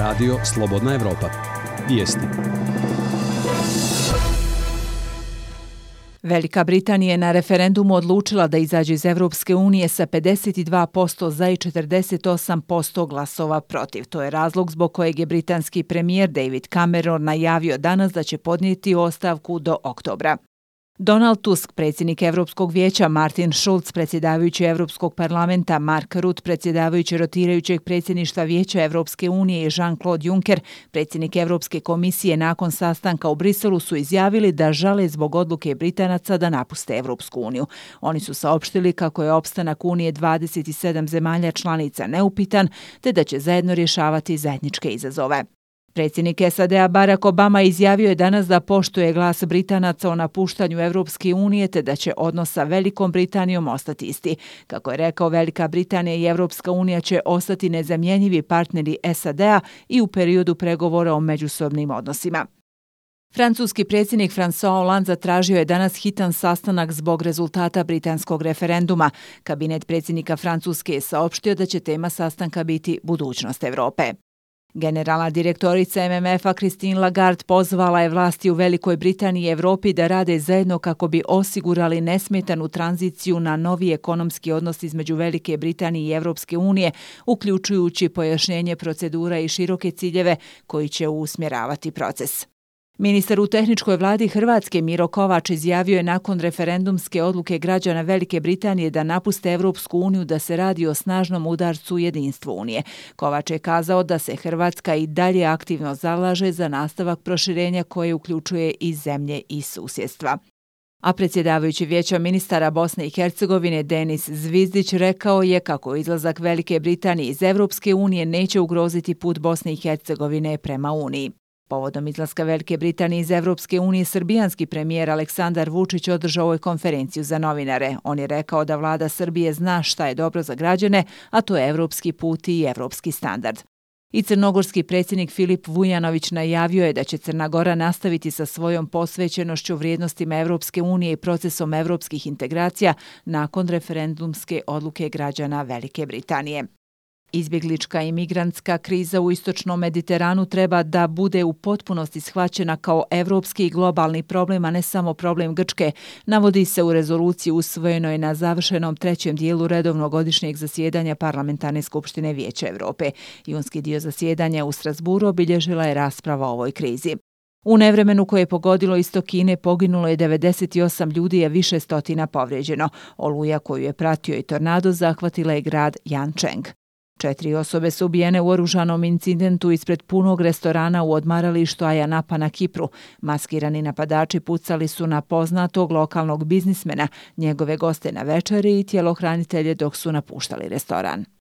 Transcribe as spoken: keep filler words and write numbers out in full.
Radio Slobodna Evropa. Vijesti. Velika Britanija je na referendumu odlučila da izađe iz Evropske unije sa pedeset dva posto za i četrdeset osam posto glasova protiv. To je razlog zbog kojeg je britanski premijer David Cameron najavio danas da će podnijeti ostavku do oktobra. Donald Tusk, predsjednik Europskog vijeća, Martin Schulz, predsjedavajući Europskog parlamenta, Mark Rutte, predsjedavajući rotirajućeg predsjedništva Vijeća Europske unije i Jean-Claude Juncker, predsjednik Europske komisije, nakon sastanka u Briselu su izjavili da žale zbog odluke Britanaca da napuste Europsku uniju. Oni su saopštili kako je opstanak Unije dvadeset sedam zemalja članica neupitan, te da će zajedno rješavati zajedničke izazove. Predsjednik S A D-a Barack Obama izjavio je danas da poštuje glas Britanaca o napuštanju Europske unije te da će odnos sa Velikom Britanijom ostati isti. Kako je rekao, Velika Britanija i Europska unija će ostati nezamjenjivi partneri S A D-a i u periodu pregovora o međusobnim odnosima. Francuski predsjednik François Hollande zatražio je danas hitan sastanak zbog rezultata britanskog referenduma. Kabinet predsjednika Francuske je saopštio da će tema sastanka biti budućnost Europe. Generalna direktorica M M F-a Christine Lagarde pozvala je vlasti u Velikoj Britaniji i Europi da rade zajedno kako bi osigurali nesmetanu tranziciju na novi ekonomski odnos između Velike Britanije i Europske unije, uključujući pojašnjenje procedura i široke ciljeve koji će usmjeravati proces. Ministar u tehničkoj vladi Hrvatske Miro Kovač izjavio je nakon referendumske odluke građana Velike Britanije da napuste Europsku uniju da se radi o snažnom udarcu jedinstvu Unije. Kovač je kazao da se Hrvatska i dalje aktivno zalaže za nastavak proširenja koje uključuje i zemlje iz susjedstva. A predsjedavajući Vijeća ministara Bosne i Hercegovine Denis Zvizdić rekao je kako izlazak Velike Britanije iz Europske unije neće ugroziti put Bosne i Hercegovine prema Uniji. Povodom izlaska Velike Britanije iz Europske unije, srbijanski premijer Aleksandar Vučić održao je konferenciju za novinare. On je rekao da vlada Srbije zna šta je dobro za građane, a to je evropski put i evropski standard. I crnogorski predsjednik Filip Vujanović najavio je da će Crna Gora nastaviti sa svojom posvećenošću vrijednostima Europske unije i procesom europskih integracija nakon referendumske odluke građana Velike Britanije. Izbjeglička i migrantska kriza u istočnom Mediteranu treba da bude u potpunosti shvaćena kao evropski i globalni problem, a ne samo problem Grčke, navodi se u rezoluciji usvojenoj na završenom trećem dijelu redovnog godišnjeg zasjedanja Parlamentarne skupštine Vijeća Europe. Junski dio zasjedanja u Strasburu obilježila je rasprava o ovoj krizi. U nevremenu koje je pogodilo istok Kine poginulo je devedeset osam ljudi, a više stotina povrijeđeno. Oluja koju je pratio i tornado zahvatila je grad Yancheng. Četiri osobe su ubijene u oružanom incidentu ispred punog restorana u odmaralištu Ayia Napa na Kipru. Maskirani napadači pucali su na poznatog lokalnog biznismena, njegove goste na večeri i tjelohranitelje dok su napuštali restoran.